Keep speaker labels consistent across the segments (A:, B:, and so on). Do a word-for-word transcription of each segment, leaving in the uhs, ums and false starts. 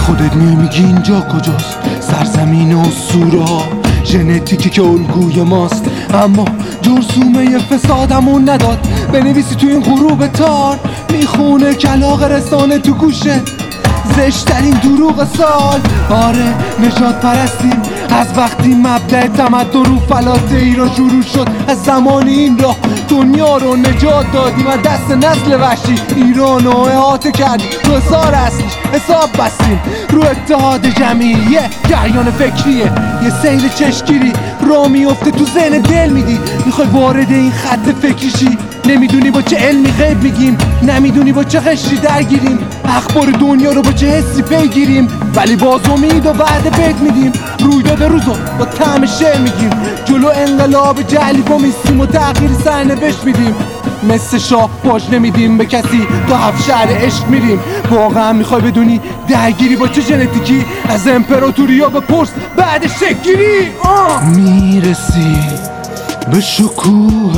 A: خودت میای میگی اینجا کجاست؟ سرزمین اسطورا، ژنتیکی که الگوی ماست، اما جرثومه فسادمون نداد بنویسی تو این غروب تار. میخونه کلاغ رسانه تو گوشه زشترین دروغ سال. آره نجات پرستیم از وقتی مبدأ تمدن رو فلات ایران شروع شد. از زمان این راه دنیا رو نجات دادیم از دست نسل وحشی. ایران رو احاطه کردیم، رو حصار اصلیش حساب بستیم، رو اتحاد جمعیه جریان فکریه. یه سیل چشمگیری را میفته تو ذهن دل میدی، میخوای وارد این خط فکری شی. نمیدونی با چه علمی غیب میگیم، نمیدونی با چه قشری درگیریم، اخبار دنیا رو با چه حسی پیگیریم، ولی باز امید و وعده بهت میدیم. رویداد روزو با طعم شعر میگیم، جلو انقلاب جهلی با میستیم و تغییر سرنوشت میدیم. مثل شاه باج نمیدیم به کسی، تا هفت شهر عشق میریم. واقعا میخوای بدونی درگیری با چه ژنتیکی؟ از امپراتوریا بپرس بعد شکلگیری. میرسی به شکوه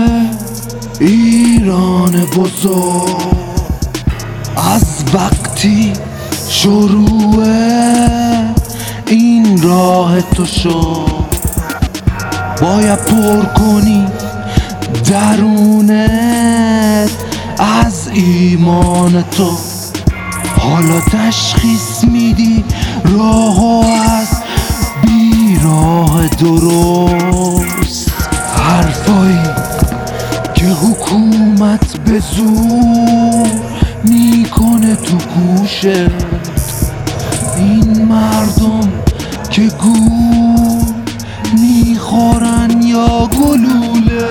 A: ایران بزرگ از وقتی شروع این راه تو شد. باید پر کنی درونت از ایمان تو. حالا تشخیص میدی راهو از بیراه درست. حرفایی که حکومت به زور میکنه تو گوشت، این مردم که گول میخورن یا گلوله.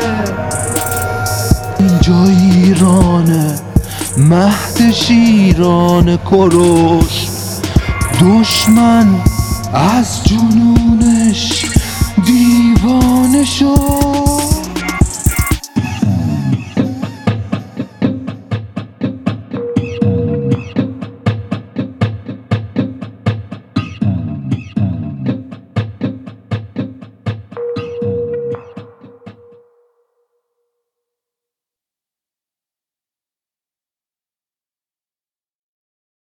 A: اینجا ایرانه مهد شیران کروش، دشمن از جنونش دیوانه شد.